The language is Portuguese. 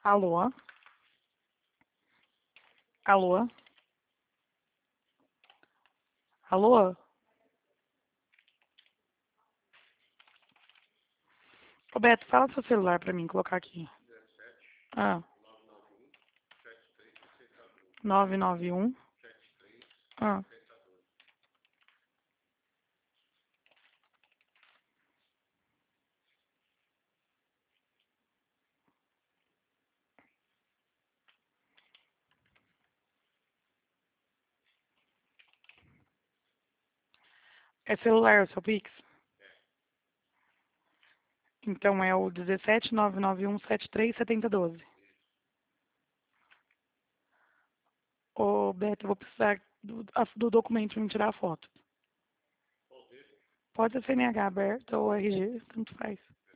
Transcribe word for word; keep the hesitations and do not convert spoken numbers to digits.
Alô? Alô? Alô? Ô Beto, fala seu celular pra mim, colocar aqui. Ah, nove nove um. Ah, é celular o seu Pix? Então é o dezessete nove nove um sete três sete zero um dois. Ô Beto, eu vou precisar do, a- do documento pra me tirar a foto. Pode ser C N H aberto ou R G, tanto faz.